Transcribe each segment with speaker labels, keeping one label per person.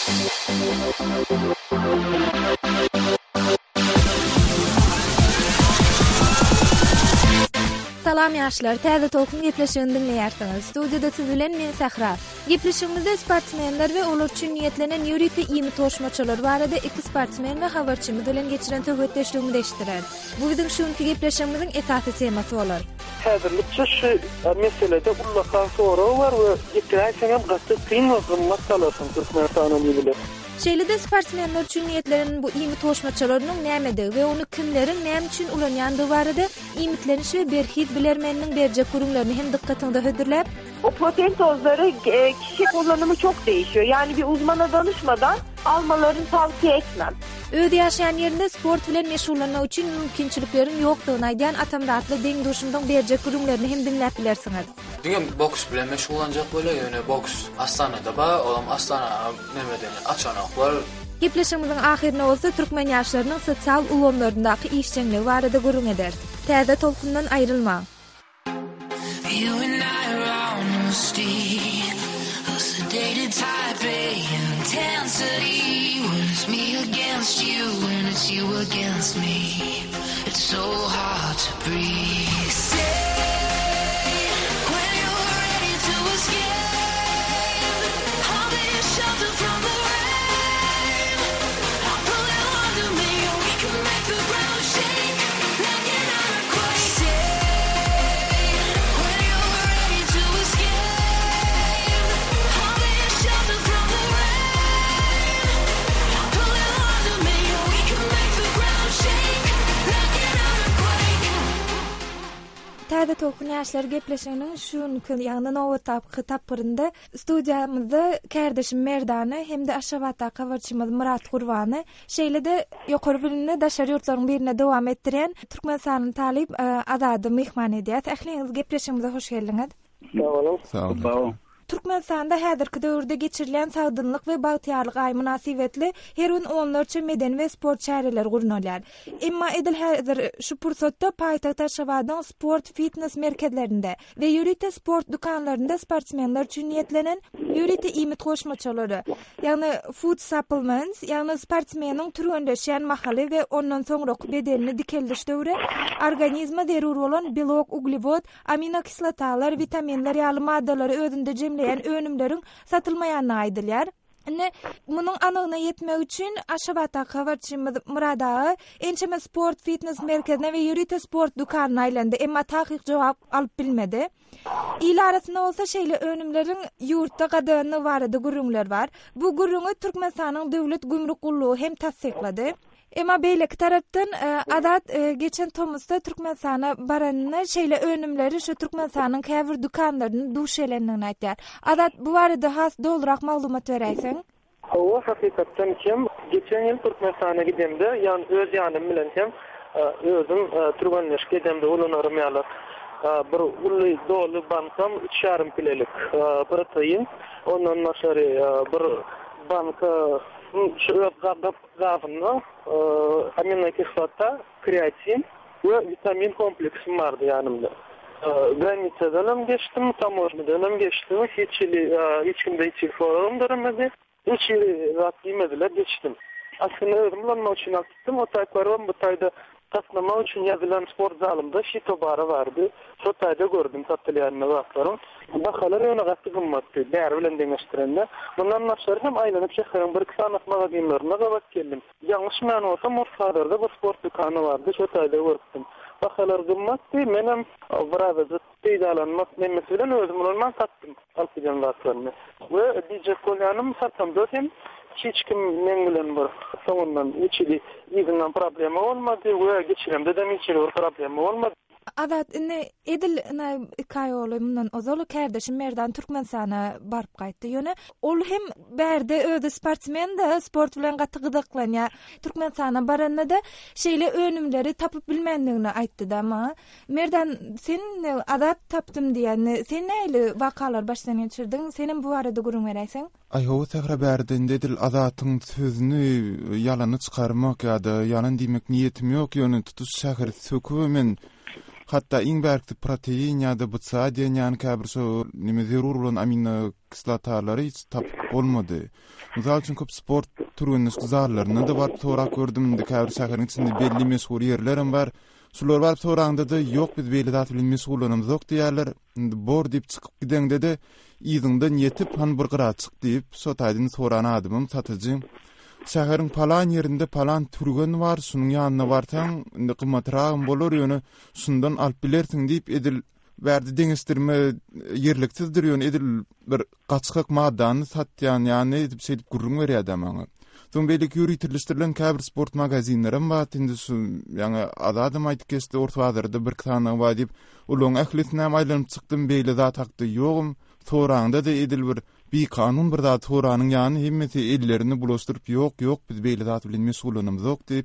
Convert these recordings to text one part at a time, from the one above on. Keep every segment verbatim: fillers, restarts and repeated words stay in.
Speaker 1: Salam ýaşlar, täze tolkun gepleşigini dinleýärsiňiz. Studiýada siz bilen men Sahra. Gepleşigimizde sportsmenler we olar üçin niýetlenen ýürükli ýymy toşmaçylar barada iki sportsmen we habarçymyz bilen geçiren töhbetleşdigini deşdirer. Bu bizim şuňky gepleşigimiziň esasy temasy bolar.
Speaker 2: Häzirlikçe şu meselede ullakan soraw bar we ýetirýän gatty kyn masalasyny Türkmenistan'dan bilir.
Speaker 1: Şeýlede sportsmenler üçin niýetlenen bu ýymy toşmaçylarynyň nämedigi we ony kimleriň näme üçin ulanýandygy barada ýymytlanyş we berhit bilermeniniň berjek gurumlaryny hem dikkatiňde hödürläp,
Speaker 3: o protein tozları e, kişi kullanımı çok değişiyor. Yani bir uzmana danışmadan almalarını tavsiye etmem.
Speaker 1: Öýde ýaşaýan ýerinde sport bilen meşgullanmak üçin mümkinçiliklerin ýokdugyny aýdan atamratly deň duşundan berjek gurumlaryny hem dinläp bilersiňiz.
Speaker 4: Diňem boks bilen meşgullanjak bolar, ýöne boks Astanada bar, olam Astana nämeden açanak bar.
Speaker 1: Gepleşigimiziň ahyrına bolsa türkmen ýaşlarynyň sosial ulanlaryndaky işçiligi barada gurun eder. Täze tolkundan aýrylma.
Speaker 5: You and I are on a steed, a sedated type A intensity. When it's me against you, when it's you against me, it's so hard to breathe. Say, when you're ready to escape, I'll be your shelter from the rain. I'll pull you under me, and we can make the ground shake like an earthquake. Say,
Speaker 1: Täze tolkun ýaşlar gepleşiginiň şuňky ýagny nowatap hytapyrynda studiýamyzda kardeşim Merdany hemde Aşgabatda habarçymyz Murat Gurbany şeýlede ýokary bilimli daşary ýurtlaryň birine dowam etdiren Türkmenistanyň talyp azady mehman edýär. Ähliňiz gepleşigimize hoş geldiňiz.
Speaker 2: Sağ olun.
Speaker 1: Türkmenistanda häzirki döwürde geçirilen sagdynlyk we bagtyarlyk aý münasibetli her gün onlarça meden we sport çäreler gurulýar. Emma edil häzir şu pursatda paýtagta Aşgabatyň sport fitness merkezlerinde we ýürüýte sport dukanlarynda sportsmenler üçin niýetlenen ýürüýte ýymy toşmaçylary, ýagny food supplements, ýagny sportsmeniň türündeşen mahaly we ondan soňraky bedenini dikeldirişde organizma zerur bolan belok, uglevod, amino kislotalar, vitaminler ýaly maddalary özünde jemleýän önümleriň satylmaýanyny aýdylýar. Ne munyň anygyna ýetmek üçin Aşgabatda habarçymyz Murat ağa ençeme sport fitness merkezine we ýürüýte sport dukanyna aýlandy, emma tahyk jogap alyp bilmedi. İl arasynda bolsa şeýle önümleriň ýurtda gadanyny barada gurumlar bar. Bu gurumy Türkmenistanyň döwlet gümrük gullugy hem tasdiklady. Emma beýleki tarapdan adat geçen Tomusda Türkmenistana baranyny şeýle önümleri şu Türkmenistanyň käbir dukanlaryny duş elenini aýtýar. Adat bu barada has dolurak maglumat beräýsiň?
Speaker 2: O hakykatdan kim geçen ýyl Türkmenistana gidemde, ýani öz ýanym bilen hem özüm Türkmenleşke gidemde ulanarym ýaly. Bir ully dolu bankam üç ýarym kilolik protein, ondan naşary bir banka şu gap gapyny amino kislota, kreatin we vitamin kompleksim bardy ýanymda. Granitsadan geçdim, tamojnadan geçdim, hiç hiç kimde hiç sorum durmady. Hiç rahat ýemediler, geçdim. Aslında özüm ulanmak üçin aldım, o taýparam bu taýda tasnamak üçin ýazylan sport zalymda şito bara bardy. Şu taýda gördüm tatylýanyny wagtlaryň. Bahalar ýöne gatty gymmatdy, bäri bilen deňeşdirende. Bundan başlar hem aýlanyp şäherden bir kısanak magazinlaryna gap geldim. Ýalňyş män bolsam Moskawada bir sport dukany bardy, şu taýda gördüm. Bahalar gymmatdy, menem biraz peýdalanmak nemesi bilen özüm ulanmak tatdym alpyjan wagtlaryny. We diýje kolýanym satam dötem. Hiç kim men bilen bir soňundan içili ýygynyň problemi bolmady we geçiremde de içili bir problemi bolmady.
Speaker 1: Adat ne edil na kaýoly mundan ozal kardeşim Merdan Türkmenistana barıp gaýtdy. Ýöne ol hem berde öde sportsmen de sport bilen gaty gydaklanýar. Türkmenistana baranda da şeýle önümleri tapyp bilmendigini aýtdy da ma. Merdan sen adat tapdym diýen, sen näle wakalar başdan geçirdiň? Senin bu arada gurun beräýsiň?
Speaker 6: Ay ho täfre berden dedil azatyň sözüni ýalany çykarmak ýa-da ýalan diýmek niýetim ýok. Ýöne tutuş şäher söküp men hatta iň berkli protein ýa-da bıça diýen ýany käbir şo nime zerur bolan amino kislotalary hiç tapyp bolmady. Misal üçin köp sport türüniň zarlaryny da barp sorak gördüm. Indi käbir şäheriň içinde belli meşhur ýerlerim bar. Şular barp soragynda da ýok biz beýle zat bilen meşgullanymyz ýok diýerler. Indi bor diýip çykyp gidende de ýygyňdan ýetip han bir gyra çyk diýip şo taýdyn sorany adamym satyjy. Şäheriň palan ýerinde palan türgen bar, şunyň ýanyna barsaň indi kymmatragym bolar ýöne şundan alyp bilersiň diýip edil berdi deňestirme ýerliksizdir ýöne edil bir gaçkyk maddany satýan ýany edip şeýdip gurrun berýär adamyňa. Son beýlik ýürütilişdirilen käbir sport magazinlerim bar, indi şu ýa-ni adadym aýdyp geçdi ortawazarda bir tane bar diýip ulaň ählisine aýlanyp çykdym beýle zat hakda ýogum. Soragynda da edil bir bir kanun bir zat soranyň ýany hemmeti ellerini bulaşdyryp ýok ýok biz beýle zat bilen meşgullanymyz ýok diýip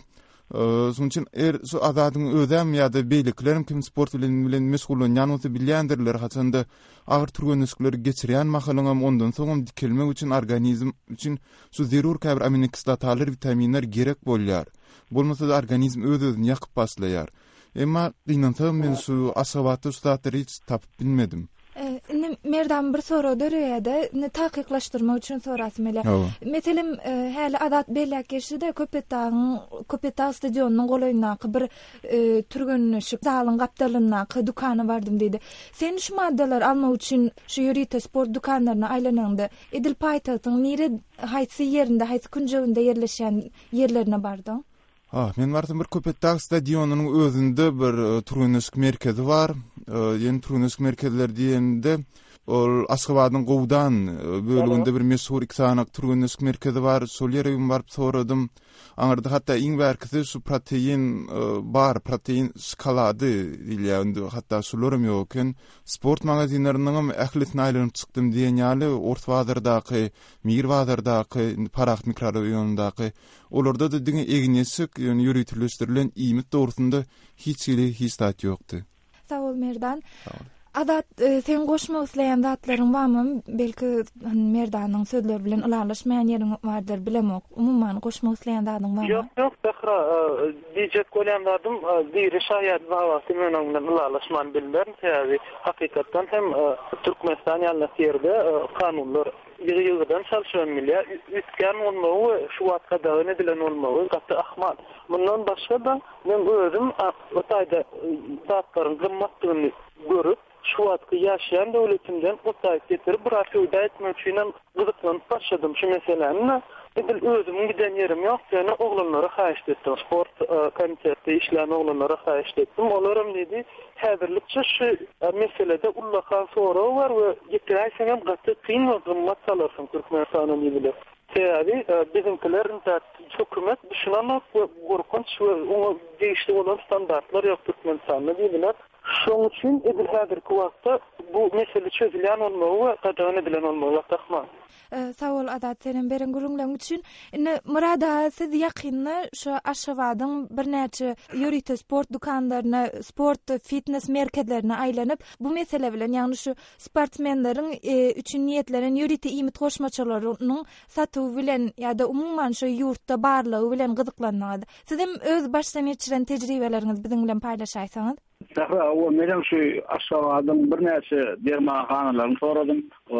Speaker 6: şoň üçin er şu azadyň özem ýa-da beýliklerim kim sport bilen bilen meşgullanýan bolsa bilýändirler haçanda agyr türgenlikleri geçirýän mahalyňam ondan soňam dikilmek üçin organizm üçin şu zerur käbir amino kislotalar vitaminler gerek bolýar. Bolmasa da organizm öz-özüni ýakyp başlaýar. Emma dinansa men şu asabatly ustatlary hiç tapyp bilmedim.
Speaker 1: Ne merdan bir soru dörýärdi, ne taýyklaşdyrmak üçin sorasym ele. Meselem häli adat belläk geçdi Köpetaň Köpetaň stadionunyň golaýyna bir türgenleşik zalyň gapdalyna dukany bardym dedi. Sen şu maddalar almak üçin şu ýürite sport dukanyna aýlananda edil paýtagyň nire haýsy ýerinde, haýsy künjeginde ýerleşen ýerlerine bardyň?
Speaker 6: Ah, men bartym bir Köpetaň stadionunyň özünde bir türgenleşik merkezi bar. Ýeni türgenleşik merkezler diýende ol Aşgabatyň gowdan bölüminde bir meşhur iki sanak türgenleşik merkezi bar. Şol ýere barp soradym. Aňarda hatda iň berkisi şu protein bar, protein şokolady diýilýär. Hatda şolaram ýokyn. Sport magazinlerinden ählisine aýlanyp çykdym diýen ýaly Ortawazardaky, Mirwazardaky, Paraxt mikroraýonundaky olarda da diňe egnesik ýöne ýürütilişdirilen iýmit dogrusynda hiç ýeri hiç dat ýokdy.
Speaker 1: Sağ ol Merdan. Adat sen goşmak isleýän zatlaryň barmy? Belki Merdanyň sözleri bilen ulaşmaýan ýeriň bardyr bilemok. Umumyň goşmak isleýän zatyň barmy?
Speaker 2: Ýok, ýok, Behra, diýjek bolýanlarym diýri şaýat wagty menen bilen ulaşman bilmem. Täze hakykatdan hem Türkmenistan ýaly ýerde kanunlar ýygy-ýygydan çalşan milýär. Ütken bolmagy, şu wagtda dawn edilen bolmagy gatty ahmal. Bundan başga da men özüm o taýda zatlaryň gymmatlygyny görüp şu wagtda ýaşaýan döwletimden o taýda getirip bir aýda etmek üçin gyzyklanyp başladym şu meseleni. Edil özüm giden ýerim ýok, ýani oglanlara haýyş etdim. Sport komitetinde işlän oglanlara haýyş etdim. Olaram dedi, häzirlikçe şu meselede ullakan soraw bar we ýetirýän gatty kyn we gymmat salarsyň Türkmenistanyň ýerinde. Täze bizimkiler hökümet düşünanok we gorkunç we oňa değişdi bolan standartlar ýok Türkmenistanyň diýdiler. Şoň üçin edil häzirki wagtda bu mesele çözülýän bolmagy we gadaň edilen bolmagy ýokdakman.
Speaker 1: Sağ ol Adat, senin beren gurulmaň üçin. Ine Murada siz ýakynda şu Aşgabatyň bir näçe ýürite sport dukanlaryna, sport fitness merkezlerine aýlanyp bu mesele bilen, ýagny şu sportmenleriň üçin niýetlenen ýürite iýmit goşmaçylarynyň satywy bilen ýa-da umumyň şu ýurtda barlygy bilen gyzyklanýar. Siz hem öz başdan geçiren tejribeleriňizi biziň bilen paýlaşaýsaňyz.
Speaker 7: Sahra, o menen şu Aşgabatyň bir näçe dermahanalarını soradym.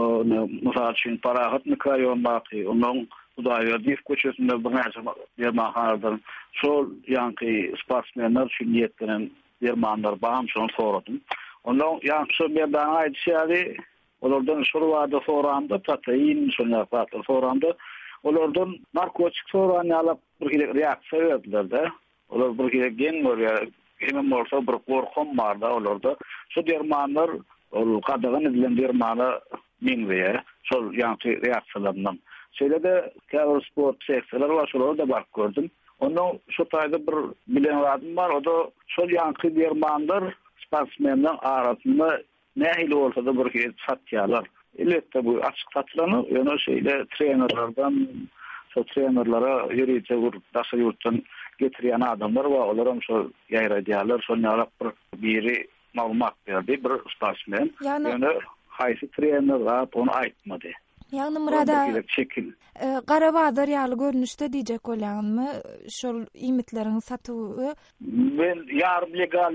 Speaker 7: Mysal üçin Parahat mikroraýonundaky, onuň Hudaýa Diýip köçesinde bir näçe dermahanalar, şol ýanky sportmenler şu niýetlenen dermanlar bagam şonu soradym. Onuň ýa-ni şu berden aýdýary, olardan şol wagtda soranda protein, şonlar patlar soranda, olardan narkotik soranýalar bir reaksiýa berdiler-de. Olar bir gen bolýar. Hemen bolsa bir gorkum barda olarda. Şu dermanlar ol kadagan edilen dermanlar minwe, şol ýanky reaksiýalaryndan. Şeýle-de käbir sport seksiýalar bar, şolary bar gördüm. Onu şu taýda bir bilen radym bar, o da şol ýanky dermanlar sportmenler arasynda nähili bolsa da bir satýarlar. Elbetde bu açyk satylanýar, ýöne şeýle trenerlerden, şu trenerlere ýürüýte bir daşy ýurtdan getirýän adamlar we olaram şu ýaýradýarlar, şonýarak bir biri maglumat berdi, bir sportmen. Ýöne haýsy trener we onu aýtmady.
Speaker 1: Ýagny Murada Garabadar ýaly görnüşde diýjek bolýanmy şol iýmitleriň satywy?
Speaker 7: Men ýarym legal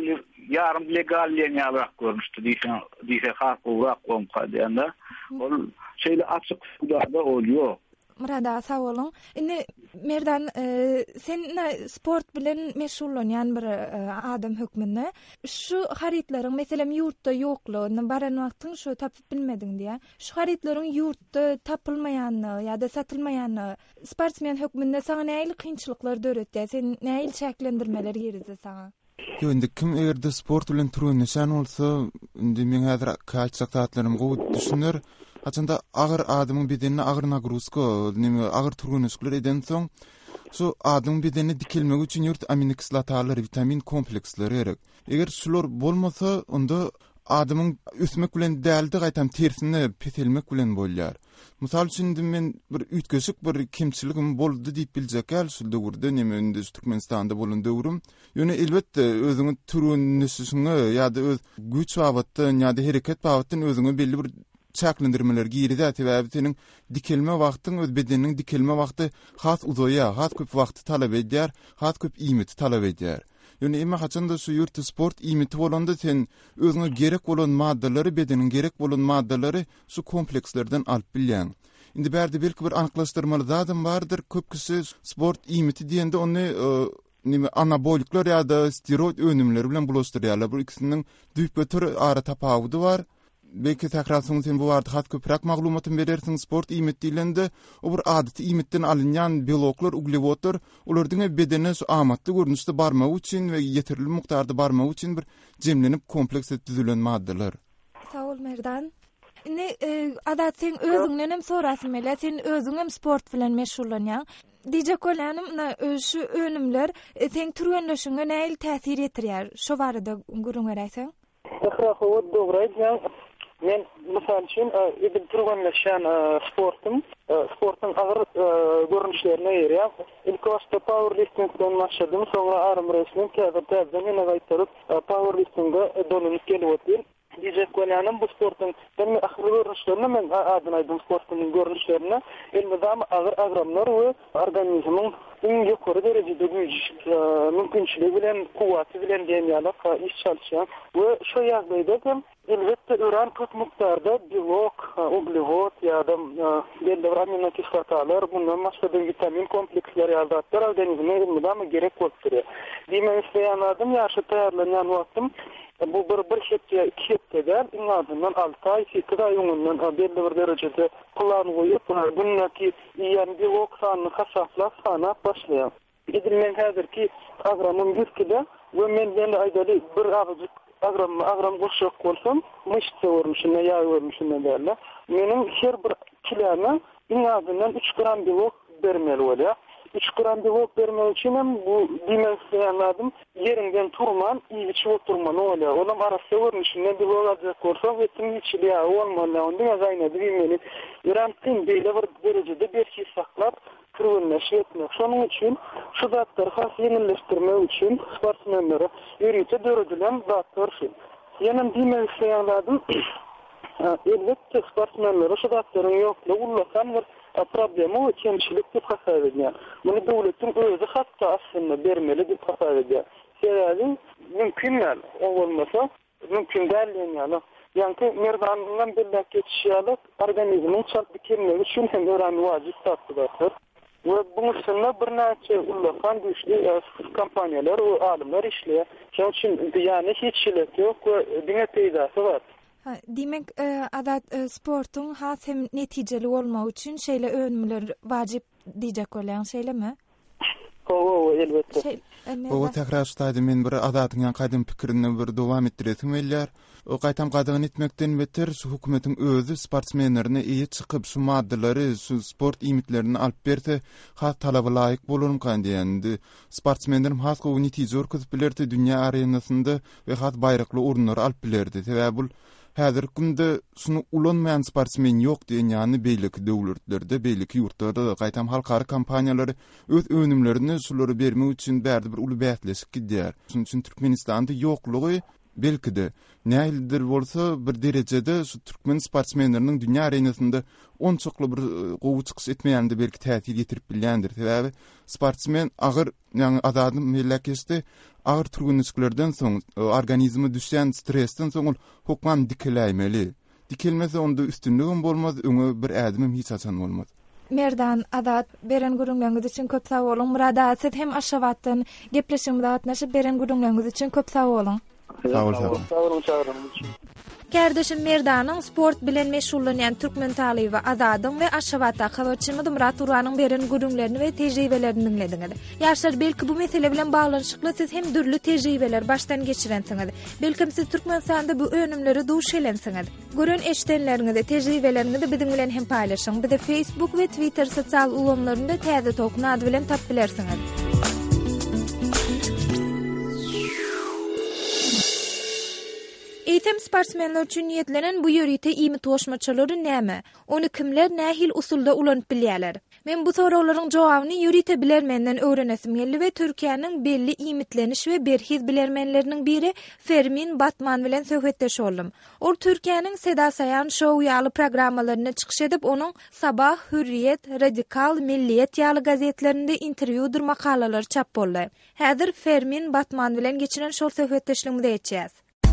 Speaker 7: yarım legal ýaly görmüşdi diýsen diýse hak urak bolmasa diýende ol şeýle açyk sularda bolýar.
Speaker 1: Murada sağ olun. Indi merdan e, sen sport bilen meşgullanýan bir e, adam hökmünde şu haritlaryň meselem ýurtda ýoklugyny baran wagtyň şu tapyp bilmediň diýe. Şu haritlaryň ýurtda tapylmaýany ýa-da satylmaýany sportsmen hökmünde saňa näil kynçylyklar döretdi? Sen näil şäklendirmeler ýerdi saňa?
Speaker 6: Yo, indi kim egerde sport bilen türenişen bolsa, indi men häzir kaç saatlarym gowy düşünür. Haçanda ağır adamın bedenine ağır nagruska, nime ağır türenişler eden soň, şu adamın bedenine dikilmek üçin ýurt amino kislotalar, vitamin kompleksleri gerek. Eger şular bolmasa, onda adamın üsmek bilen däldi gaýtam tersine petelmek bilen bolýar. Mysal üçin men bir ütgeşik bir kimçiligim boldy diýip biljekär, şu döwürde nime indi Türkmenistanda bolan döwrüm. Ýöne elbetde özüňi türenişine ýa-da öz güç wagtdan ýa-da hereket wagtdan özüňi belli bir çäklendirmeler girdi täze senin dikilme wagtyň öz bedeniň dikilme wagty has uzoya, has köp wagty talap edýär, has köp iýmit talap edýär. Ýöne emma haçanda şu ýurt sport iýmiti bolanda sen özüňe gerek bolan maddalary, bedeniň gerek bolan maddalary şu komplekslerden alyp bilýän. Indi bärde belki bir anyklaşdyrmaly zadym bardyr. Köp kişi sport iýmiti diýende ony nime anabolikler ýa-da steroid önümleri bilen bulaşdyrýarlar. Bu ikisiniň düýpge tür ara tapawudy bar. Belki takrasyň sen bu wagtda hat köprak maglumatyn berersiň sport iýmit diýilende, o bir adaty iýmitden alynýan biologlar, uglewodlar, olaryň bedene amatly görnüşde barmak üçin we ýeterli mukdarda barmak üçin bir jemlenip kompleks düzülen maddeler.
Speaker 1: Sağ ol Merdan. Ne e, adat sen özüňden hem sorasyn mele, sen özüň hem sport bilen meşgullanýan. Diýjek bolanym, şu önümler e, sen türenleşiňe näil täsir etdirýär? Şo barada görüň beräýsiň?
Speaker 2: Ahrahu dogry, men mysal üçin edip turganlaşan sportum, sportun ağır görünüşlerine ýerýär. İlk başta powerliftingden başladym, soňra arm wrestling, käbir täzeden ýene gaýtaryp powerliftingde dolunyp gelýär. Diýjek bolanym bu sportun ben ahir görünüşlerini men adyny aýdym sportun görünüşlerini, elmedam ağır agramlar we organizmiň iň ýokary derejede güýç mümkinçiligi bilen, kuwaty bilen diýenler iş çalýan we şu ýagdaýda hem elbetde ören köp mukdarda biolog, uglewod ýa-da belli bir amino kislotalar, bundan başga vitamin kompleksleri ýa-da organizme elmedam gerek bolup durýar. Diýmek isleýän adam ýaşy taýýarlanýan wagtym bu bir bir hepde iki hepde inadından altı ay, sekiz ay öňünden belli bir derejede plan goýup, bunyňki ýan biolog sanyny hasaplap sana başlaýar. Edilmen häzirki agramym yüz kilo we men ýene aýdaly bir agyjyk agram agram goşak bolsam, myşça görmüşine ýa görmüşine derler. Mening her bir kiloma inadından üç gram biolog bermeli bolýar. üç gram biolog bermek üçin hem bu diýmeklerim ýerinden turman, iýiçi oturman bolýar. Olam arasy görnüşine biolog ajak bolsa, wetim içili bolmaly. Onda ýazyna diýmeli. Ýaramtyn beýle bir derejede berki saklap türenleşik etmek. Şonuň üçin şu zatlary has ýeňilleşdirmek üçin sportsmenlere ýürüýte döredilen zatlar şu. Ýene diýmeklerim elbetde sportsmenlere şu zatlaryň ýoklugy ullasan bir problemi we kemçilik diýip hasap edýär. Muny döwletiň özü hatda aslynda bermeli diýip hasap edýär. Sebäbi mümkinler, o bolmasa mümkin däl ýani. Ýani merdandan belli geçýärler, organizmiň çalp dikilmegi üçin hem ören wajyp tapdylar. We bu sınna bir näçe ullasan güýçli kompaniýalar we alimler işleýär. Şoň üçin ýani hiç şeýle ýok we diňe peýdasy bar.
Speaker 1: Ha, demek e, adat e, sportun has hem netijeli olmak üçün şeýle önümler wajyp diýjek bolan şeýlemi?
Speaker 2: O, elbetde.
Speaker 1: Şey,
Speaker 6: O tekrar ştaýdy men bir adatyň gaýdym pikirini bir dowam etdiresim gelýär. O gaýtam gadygan etmekden beter şu hökümetiň özü sportsmenlerine iýi çykyp şu maddalary, şu sport iýmitlerini alyp berse, has talaba laýyk bolurum kandiýendi. Sportsmenlerim has gowy netije örkezip bilerdi dünýä arenasynda we has baýrakly urunlar alyp bilerdi. Sebäbi bu häzir günde şunu ulanmayan sportsmen ýok diýen ýany beýleki döwletlerde, beýleki ýurtlarda gaýtam halkary kampaniýalary öz önümlerini şulary bermek üçin bärde bir uly bätleşik gidýär. Şonuň üçin Türkmenistanda ýoklugy belki de näildir bolsa bir derejede şu türkmen sportsmenleriniň dünýä arenasynda on çokly bir gowy çykyş etmeýände belki täsir ýetirip bilýändir. Sebäbi sportsmen agyr ýani adadym mellekesde Agyr turgunluklardan soň organizmi düşen stressden soň hukmam dikiläýmeli. Dikilmese onda üstünligim bolmaz, öňe bir ädimim hiç açan bolmaz.
Speaker 1: Merdan Azat beren gurulmaňyz üçin köp sag bolun. Murada siz hem aşawatdan gepleşimde atnaşyp beren gurulmaňyz üçin köp sag bolun.
Speaker 6: Sag ol, sag ol.
Speaker 2: Sağ olun, çağırın.
Speaker 1: Kardeşim Merdanyň sport bilen meşgullanýan türkmen talyby Azadyň we Aşawatda Hawaçymydy Murat Uranyň beren gurulmaklaryny we tejribelerini dinlediňiz. Ýaşlar belki bu mesele bilen baglanşykly siz hem dürli tejribeler baştan geçirensiňiz. Belki siz Türkmenistanda bu önümleri duş elensiňiz. Görün eşdenleriňizi, tejribeleriňizi biziň bilen hem paýlaşyň. Bizi Facebook we Twitter sosial ulanlarynda täze tokun ady bilen tap bilersiňiz. Eýtem sportsmenler üçin niýetlenen bu ýörite imi toşmaçylary näme? Onu kimler nähil usulda ulanyp bilýärler? Men bu soraularyň jogabyny ýörite bilermenden öwrenesim geldi we Türkiýanyň belli imitleniş we berhiz bilermenleriniň biri Fermin Batman bilen söhbetdeş boldum. Ol Türkiýanyň Seda Sayan show ýaly programmalaryna çykyş edip onuň Sabah, Hürriyet, Radikal, Milliyet ýaly gazetlerinde interwýudur makalalar çap boldy. Häzir Fermin Batman bilen geçiren şol söhbetdeşligimizi etjäs.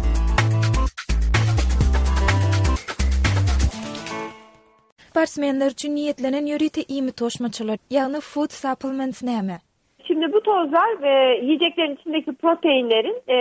Speaker 1: Sportsmenler üçin niýetlenen ýörite imi toşmaçylar, ýagny food supplements näme?
Speaker 3: Şimdi bu tozlar ve yiyeceklerin içindeki proteinlerin e,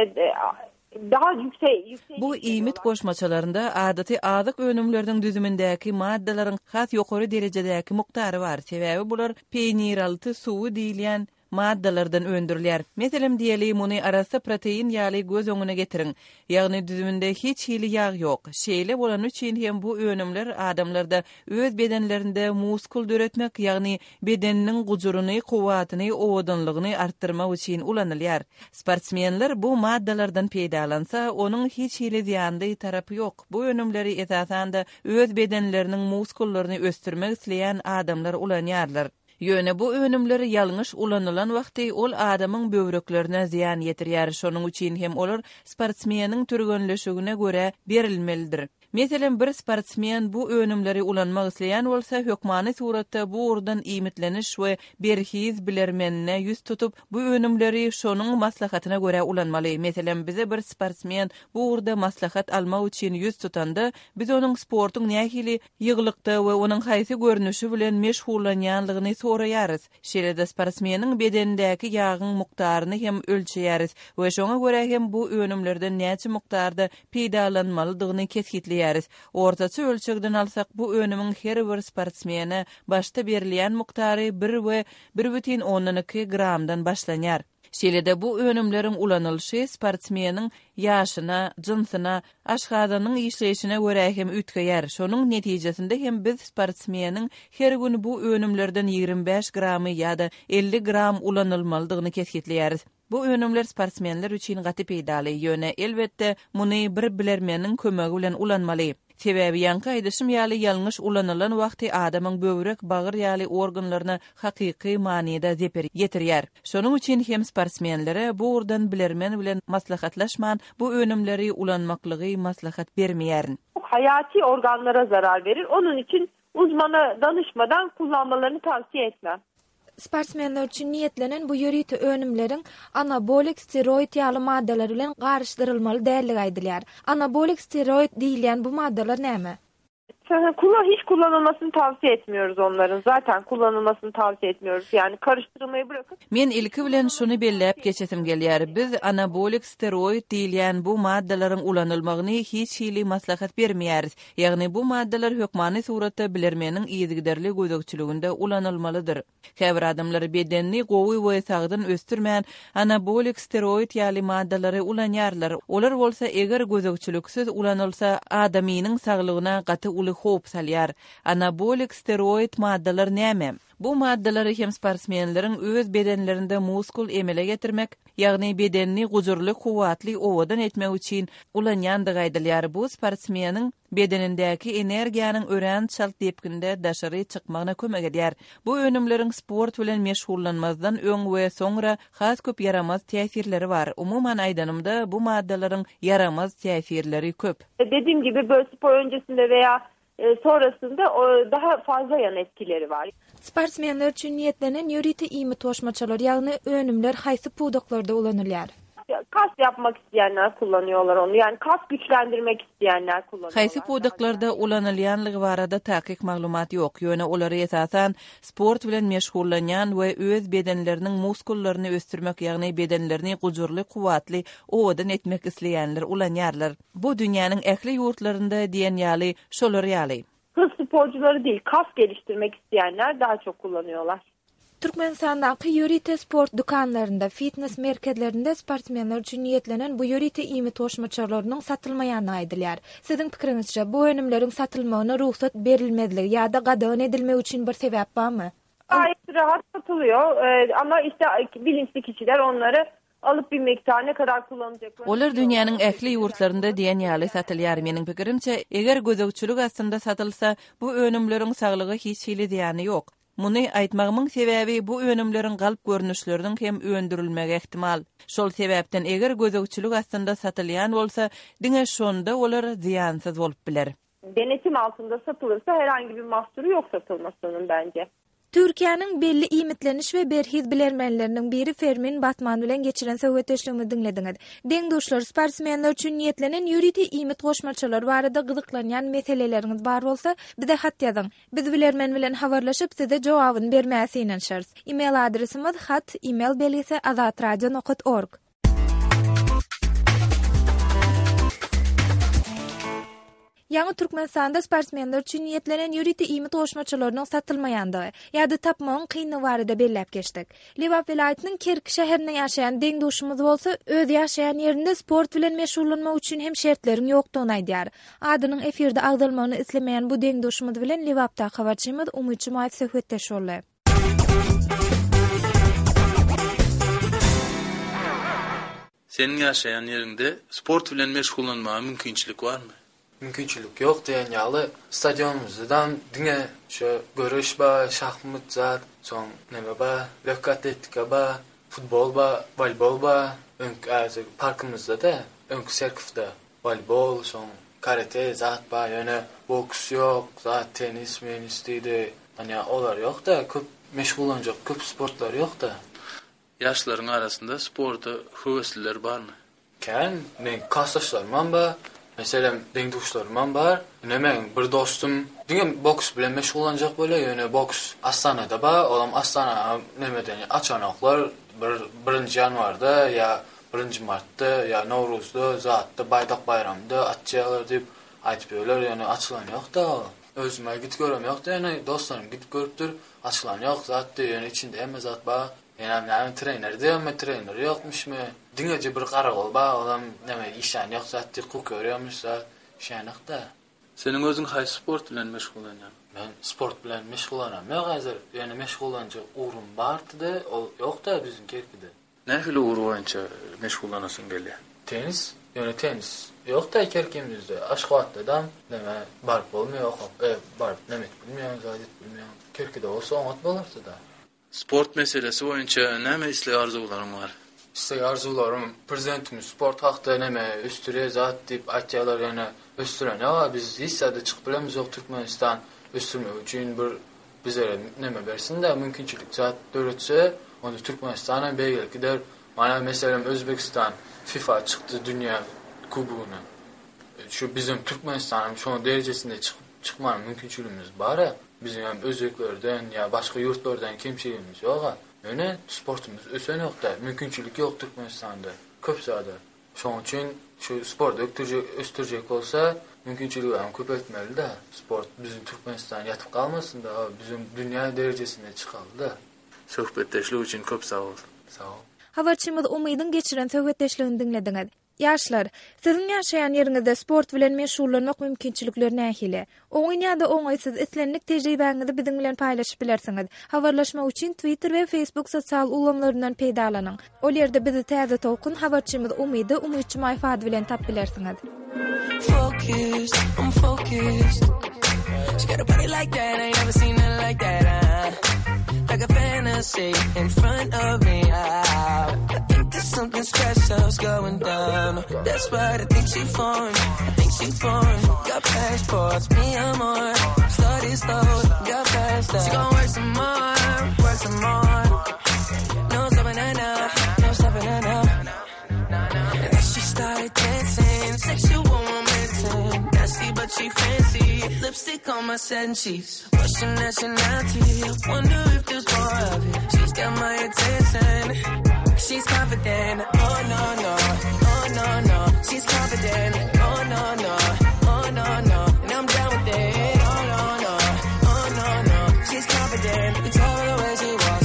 Speaker 3: daha yüksek, yüksek
Speaker 8: bu imit koşmaçalarında adaty azyk önümlerden düzümündäki maddalaryň has ýokary derejedäki muktary bar. Sebäbi bular peynir alty suwy diýilýän maddalardan öndürilýär. Meselem diýeli muny arasy protein ýaly göz öňüne getiriň. Ýagny düzümünde hiç hili ýag ýok. Şeýle bolan üçin hem bu önümler adamlarda öz bedenlerinde muskul döretmek, ýagny bedeniniň gujuruny, kuwatyny, owdunlygyny artdyrmak üçin ulanylýar. Sportsmenler bu maddalardan peýdalansa, onuň hiç hili ziýanly tarapy ýok. Bu önümleri esasanda öz bedenleriniň muskullaryny östürmek isleýän adamlar ulanýarlar. Ýöne bu önümleri ýalňyş ulanylan wagty ol adamyň böwreklerine ziýan ýetirýär. Şonuň üçin hem olar sportsmeniň türgönleşigine göre berilmelidir. Meselem bir sportsmen bu önümleri ulanmak isleýän bolsa, hökmany suratda bu urdan imitleniş we berhiz bilermenine ýüz tutup bu önümleri şonuň maslahatyna göre ulanmaly. Meselem bize bir sportsmen bu urda maslahat almak üçin ýüz tutanda, biz onuň sportyň nähili ýyglykda we onuň haýsy görnüşi bilen meşgullanýanlygyny soraýarys. Şeýle-de sportsmeniň bedenindäki ýagyň mukdaryny hem ölçeýäris we şoňa göre hem bu önümlerden näçe mukdarda peýdalanmalydygyny kesgitleýär. Ortaçy ölçekden alsak bu önümün her bir sportsmene başta berilýän muktary bir we bir butin on iki gramdan başlanýar. Şeýle-de bu önümleriň ulanylşy sportsmeniň ýaşyna, jynsyna, aşgadanyň işleýişine göre hem ütkeýär. Şonuň netijesinde hem biz sportsmeniň her gün bu önümlerden ýigrimä beş gramy ýa-da elli gram ulanylmalydygyny kesgitleýäris. Bu önümler sportsmenler üçin gaty peýdaly. Ýöne elbetde muny bir bilermeniň kömegi bilen ulanmaly. Sebäbi ýanky aýdyşym ýaly ýalňyş ulanylan wagty adamyň böwrek, bagyr ýaly organlaryna hakyky manyda zeper ýetirýär. Şonuň üçin hem sportsmenlere bu urdan bilermen bilen maslahatlaşman bu önümleri ulanmaklygy maslahat bermeýär.
Speaker 3: Hayati organlara zarar verir. Onun için uzmana danışmadan kullanmalarını tavsiye etmem.
Speaker 1: Sportsmenler üçin niýetlenen bu ýörite önümleriň anabolik steroid ýaly maddalar bilen garşdyrylmaly dälligi aýdylýar. Anabolik steroid diýilýän bu maddalar näme?
Speaker 3: Kullan hiç kullanılmasını tavsiye etmiyoruz onların. Zaten kullanılmasını tavsiye etmiyoruz. Yani karıştırmayı bırakın.
Speaker 8: Men ilki bilen şunu belläp geçesim gelýär. Biz anabolik steroid diýilýän bu maddalaryň ulanylmagyny hiç hili maslahat bermeýäris. Ýagny bu maddalar hökmany suratda bilermeniň ýygyderli gözükçüliginde ulanylmalydyr. Häzir adamlar bedenini gowy we sagdan östürmän anabolik steroid ýaly maddalary ulanýarlar. Olar bolsa eger gözükçüliksiz ulanylsa adamynyň saglygyna gaty uly hop salýar. Anabolik steroid maddalar näme? Bu maddalar hem sportsmenleriň öz bedenlerinde muskul emele getirmek, ýagny bedenini gujurly, kuwatly owadan etmek üçin ulanýandygy aýdylýar. Bu sportsmeniň bedenindäki energiýanyň ören çalt depkinde daşary çykmagyna kömek edýär. Bu önümleriň sport bilen meşgullanmazdan öň we soňra has köp yaramaz täsirleri bar. Umuman aýdanymda bu maddalaryň yaramaz täsirleri köp.
Speaker 3: Dediğim gibi böyle spor öncesinde veya E, sonrasında o, daha fazla yan etkileri var.
Speaker 1: Sportsmenler üçin niýetlenen ýöriti imi toşmaçalar ýagny önümler haýsy pudoklarda ulanylýar?
Speaker 3: Kas yapmak isteyenler kullanıyorlar onu. Yani kas güçlendirmek isteyenler kullanıyorlar.
Speaker 8: Haýsy pudoklarda ulanylýanlygy barada täkik maglumat ýok. Ýöne olary esasan sport bilen meşgullanýan we öz bedenleriniň muskullaryny ösdürmek ýagny bedenlerini gujurly, kuwatly owadan etmek isleýänler ulanýarlar. Bu dünýäniň ähli ýurtlarynda diýen ýaly şolar ýaly.
Speaker 3: Kız sporcuları değil, kas geliştirmek isteyenler daha çok kullanıyorlar.
Speaker 1: Türkmenistan'daki ýörite sport dukanlarında, fitness merkezlerinde sportsmenler üçin niýetlenen bu ýörite imi toşmaçalarynyň satylmaýany aýdylýar. Siziň pikiриňizçe bu önümleriň satylmagyna ruhsat berilmediligi ýa-da gadagyn edilmek üçin bir sebäp barmy?
Speaker 3: Gayet rahat satılıyor ee, ama işte bilinçli kişiler onları alıp bir miktar ne kadar kullanacaklar.
Speaker 8: Olar dünýäniň ähli ýurtlarynda diýen ýaly satylýar. Meniň pikirimçe, eger gözegçilik aslında satylsa, bu önümleriň saglygy hiç hili diýeni ýok. Muny aýtmagymyň sebäbi bu önümleriň galyp görnüşleriniň hem öndürilmegi ehtimal. Şol sebäpden eger gözegçilik aslında satylýan bolsa, diňe şonda olar ziýansyz bolup biler.
Speaker 3: Denetim altında satılırsa herhangi bir mahsuru yok satılmasının bence.
Speaker 1: Türkiýanyň belli imitleniş we berhiz bilermenleriniň biri Fermin Batman bilen geçiren söhbetleşigini diňlediňiz. Deňdoşlar, sportsmenler üçin niýetlenen ýöriti imit goşmaçalar barada gyzyklanýan meseleleriniz bar bolsa, bize hat ýazyň. Biz bilermen bilen habarlaşyp size jogabyny bermäsi inanşarys. E-mail adresimiz hat e-mail belgisi azatradio nokta org. Ýa-ni Türkmenistanda sportsmenler üçin niýetlenen ýöriti imi toşmaçalarynyň satylmaýandygy ýa-da tapmagyň kynny barada belläp geçdik. Liwap vilayatynyň Kerki şäherinde ýaşaýan deňdoşumyz bolsa, öz ýaşaýan ýerinde sport bilen meşgullanmak üçin hem şertleriň ýokdugyny aýdýar. Adynyň efirde agdalmagyny islemeýän bu deňdoşumyz bilen Liwapda habarçymyz Umyt Jumaýew söhbetleşýärler.
Speaker 9: Senin ýaşaýan ýerinde sport bilen meşgullanmaga mümkinçilik barmy?
Speaker 4: Mümkinçilik ýok diýen ýaly stadionumuzdan diňe şu görüş ba, şahmat zat, soň näme ba, lekkat etdik ba, futbol ba, volleybol ba, öňkü äze parkymyzda da, öňkü serkifde volleybol, soň karate zat ba, ýöne boks ýok, zat tenis, menis diýdi. Ýani olar ýok da, köp meşgullanjak köp sportlar ýok da.
Speaker 9: Ýaşlaryň arasynda sporta höwesliler barmy?
Speaker 4: Kan, men kasdaşlarym ba, meselem deňdoşlarym bar. Nämen bir dostum diňe boks bilen meşgullanjak bolýar. Ýöne boks Astanada ba, olam Astana nämeden açanaklar bir birinji ýanwarda ýa birinji martda ýa Nowruzda, zatda, Baýdak bayramda atjalar diýip aýtyp ýörler. Ýöne açylan ýok da. Özüme git görem ýok da, ýöne dostlarym git görüpdir. Açylan ýok zatda, ýöne içinde emme zat ba. Ýa näme trener diýme, trener ýokmuşmy? Diňeje bir garagol ba, olam näme işan ýok zatdy kuk görýärmişsa, şänekde.
Speaker 9: Senin özüň haýsy sport bilen meşgullanýan?
Speaker 4: Men sport bilen meşgullanam. Men häzir ýöne meşgullanjak urum bardy, ol ýok da biziň Kerkide.
Speaker 9: Nähili urum boýunça meşgullanasyň gelýär?
Speaker 4: Tenis, ýöne tenis. Ýok da Kerkimizde, Aşgabatda näme bar bolmaýar, e, bar näme bilmeýän, zadyt bilmeýän. Kerkide bolsa oňat bolardy da.
Speaker 9: Sport meselesi boýunça näme isleýär arzularyň bar?
Speaker 4: İşte arzularım, prezidentimiz sport hakda näme östüre zat diýip aýtýarlar, ýöne östüren. Ya biz hissede çıkyp bilemiz ýok Türkmenistan östürmek üçin bir bize näme bersin de mümkinçilik zat döwletse, onu Türkmenistana beýle gider. Mana meselem Özbekistan FIFA çykdy dünýä kubugyna. Şu bizim Türkmenistan'ın şu derejesinde çık çıkmanın mümkinçiligimiz bar. Bizim hem özbeklerden ya başka yurtlardan kimçiliğimiz yok. Öne sportumuz ösen yok da mümkinçilik yok Türkmenistan'da. Köp zada. Şoň üçin şu sport öktürjek östürjek bolsa mümkinçiligi hem köp etmeli de sport bizim Türkmenistan yatıp kalmasın da bizim dünya derejesine çıkalı da.
Speaker 9: Söhbetleşlik üçin köp sağ ol.
Speaker 4: Sağ ol.
Speaker 1: Habarçymyz Umydyň geçiren söhbetleşligini diňlediňiz. Ýaşlar, siziň ýaşaýan ýeriňizde sport bilen meşgullanmak mümkinçilikleri nähili? Oňy ýa-da oňaýsyz islenlik tejribeňizi biziň bilen paýlaşyp bilersiňiz. Habarlaşmak üçin Twitter we Facebook sosial ulamlaryndan peýdalanyň. Ol ýerde bizi täze tolkun habarçymyz Umydy Umyt Jumaýew ady bilen tap bilersiňiz.
Speaker 5: Focus, I'm focused. She got a body like that, I ain't never seen it like that. Uh, like a fantasy in front of me. Uh, I think this something special's going down. That's right, I think she foreign, I think she foreign. Got passports, me I'm on. Started slow, got faster. She gon' work some more, work some more. No stopping her now, no stopping her now. And then she started dancing, sexual romancing. Nasty but she fancy, lipstick on my satin sheets. Russian nationality, I wonder if there's more of it. She's got my attention, she's confident. Oh no no, oh no no. She's confident. Oh no no, oh no no. And I'm down with it. Oh no no, oh no no. She's confident. It's all the way she walks.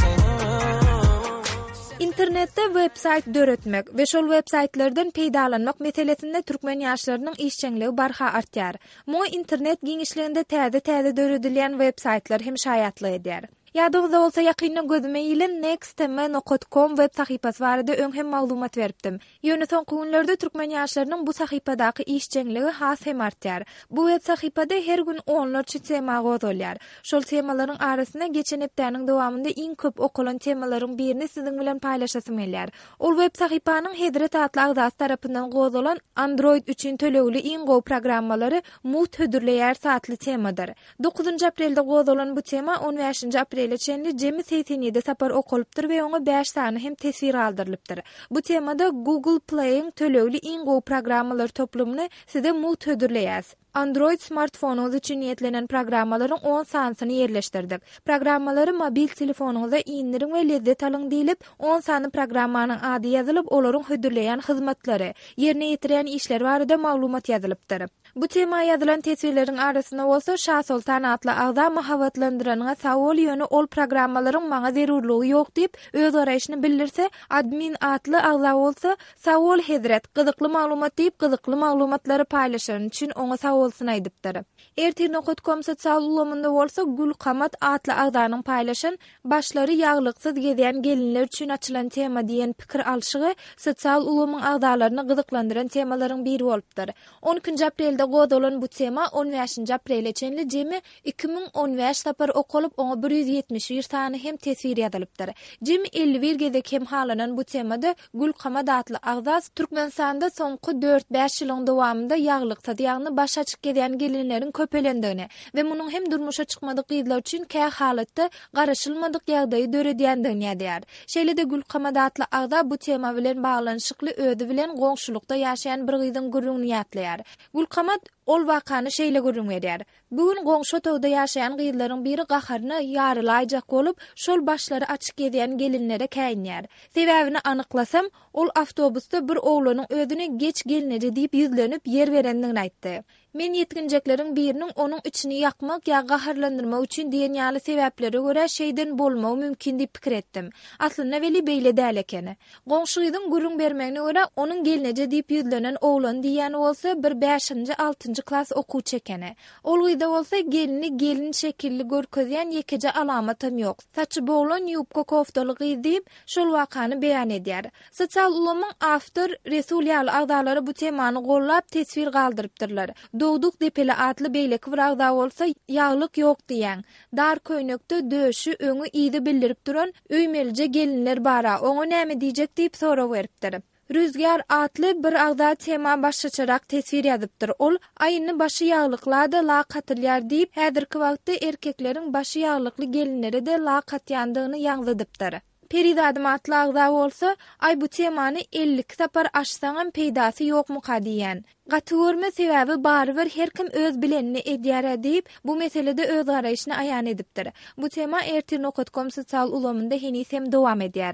Speaker 1: İnternetde websayt döretmek we şol websaytlardan peýdalanmak meselesinde türkmen ýaşlarynyň işçiligi barha artýar. Mo internet giňişliginde täze-täze döredilen websaytlar hem şaýatly edýär. Ýadygda bolsa ýakynda gözüme ýylen next dot com web sahypasy barada öňhem maglumat beripdim. Ýöne soňky günlerde türkmen ýaşlarynyň bu sahypadaky işçiligi has hem artýar. Bu web sahypada her gün onlarça tema gozulýar. Şol temalaryň arasyna geçen hepdeniň dowamında iň köp okulan temalaryň birini siziň bilen paýlaşasym gelýär. Ol web sahypanyň Hedret adly agzasy tarapyndan gozulan Android üçin tölegli iň gowy programmalary Mut hödürleýär satly temadyr. dokuzunçy aprelde gozulan bu tema on beşinçi aprel Leçenli Jemi Seytini'de sapar okulypdyr we oňa beş sany hem tesir aldyrylypdyr. Bu temada Google Play'in tölegli iň gowy programmalar toplumyny size Mut hödürleýär. Android smartphonuňyz üçin ýetlenen programmalaryň on sanyny ýerleşdirdik. Programmalary mobil telefonuňyza indirin we lezzet alyň diýilip, on sany programmanyň ady ýazylyp, olaryň hödürleýän hyzmatlary, ýerine ýetirýän işler barada maglumat ýazylypdyr. Bu tema ýazylan tesirleriň arasynda bolsa Şah Sultan adly agza mahabatlandyranyňa sawol ýöne ol programmalaryň maňa zerurlygy ýok diýip öz araýşyny bildirse, admin adly agza bolsa sawol Hedret gyzykly maglumat diýip gyzykly maglumatlary paýlaşan üçin oňa sawolsyny aýdypdyr. Ertirnok dot com sosial ulamynda bolsa Gül Qamat adly agzanyň paýlaşan başlary ýaglyksyz gezýän gelinler üçin açylan tema diýen pikir alşygy sosial ulamyň agzalaryny gyzyklandyran temalaryň biri bolupdyr. on üçinçi aprelde gozulan bu tema on beşinçi aprele çenli Jemi iki bin on beş sapar okulyp oňa bir yüz ýetmiş bir sany hem tesir ýazylypdyr. Jemi elli bir gezek hem halanan bu temada Gül Qamat adly agzas Türkmenistanda soňky dört beş ýylyň dowamında ýaglyksyz ýagny baş açyk gezýän gelinleriň köpelendigini we munyň hem durmuşa çykmadyk gyzlar üçin kä halatda garaşylmadyk ýagdaýy döredýändigini ýadyar. Şeýle-de Gül Qamat adly agza bu tema bilen baglanyşykly özi bilen goňşulukda ýaşaýan bir gyzyň gurrunny ýatlaýar. Gül Qamat ol wakany şeýle görünýär. Bugün goňşy togda ýaşaýan gyzlaryň biri gaharyna ýarylaýjak bolup, şol başlary açyk gezýän gelinlere käýnýär. Sebäbini anyklasam, ol awtobusda bir oglanyň özüne geç gelinje diýip ýüzlenip yer berendigini aýtdy. Men ýetginjekleriň biriniň onuň içini ýakmak ýa gaharlandyrmak üçin diýen ýaly sebäplere görä şeýden bolmagy mümkin diýip pikir etdim. Aslynda weli beýle däl ekeni. Goňşygyň gurrun bermegine görä onuň gelinje diýip ýüzlenen oglan diýeni bolsa bir beşinçi altynçy klas okuwçy ekeni. Ol gyýda bolsa gelini gelin şekilli görkezýän ýekeje alamatym ýok. Saçy boglan ýupka koftaly gyýdyp şol wakany beýan edýär. Sosial ulamyň awtor Resul ýaly agdalary bu temany gollap tesvir galdyrypdyrlar. Doğduk depeli adlı beýleki bir agza bolsa ýaglyk ýok diýen. Dar köýnekde döşü öňü ýydy bildirip duran öýmelije gelinler bara. Oňa näme diýjek diýip sorap beripdir. Rüzgar adlı bir agza tema başlaçarak tesvir ýazypdyr. Ol aýyny başy ýaglyklarda laqatylýar diýip häzirki wagtda erkekleriň başy ýaglykly gelinleri de laqatýandygyny ýagladypdyr. Peridadım atlı agza bolsa, ay bu temany elli sapar aşsaňam peýdasy ýokmuka diýen. Gaty görme sebäbi barbyr her kim öz bilenini edýär diýip bu meselede öz garaýşyny aýan edipdir. Bu tema ertirnok dot com sosial ulamynda henisem dowam edýär.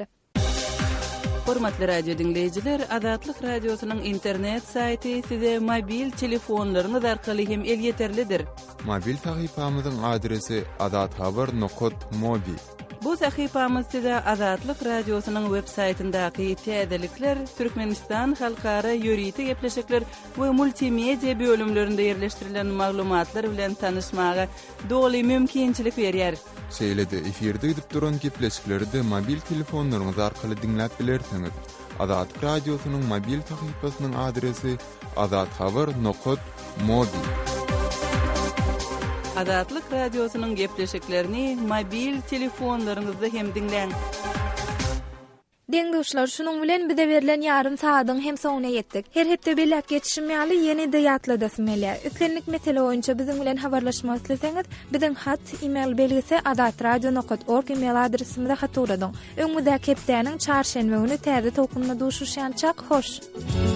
Speaker 8: Hormatly radio dinleýijiler, Azatlyk radiosynyň internet saýty size mobil telefonlaryňyz arkaly hem el ýeterlidir.
Speaker 6: Mobil sahypamyzyň adresi azathabar nokta mobi.
Speaker 8: Bu sahypamyz size Azatlyk radiosynyň web saýtyndaky täzelikler, Türkmenistan halkara ýöriti gepleşikler we multimedia bölümlerinde ýerleşdirilen maglumatlar bilen tanışmaga doly mümkinçilik berýär.
Speaker 6: Şeýle-de efirde edip duran gepleşikleri de mobil telefonlaryňyz arkaly dinläp bilersiňiz. Azatlyk radiosynyň mobil sahypasynyň adresi azathabar nokta mobi.
Speaker 8: Azatlyk radiosynyň gepleşiklerini mobil telefonlaryňyzda hem dinläň.
Speaker 1: Deňduşlar, şunun bilen bize berilen yarım saatyň hem soňuna ýetdik. Her hepde belek geçişim ýaly ýeni de ýatladasym gelýär. Üstlenlik mesele boýunça biziň bilen habarlaşmak isleseňiz, biziň hat, e-mail belgisi adat radio nokta org e-mail adresimizde hat uradyň. Öňüňizde kepdäniň çarşenbe güni täze tokunma duşuşýançak hoş.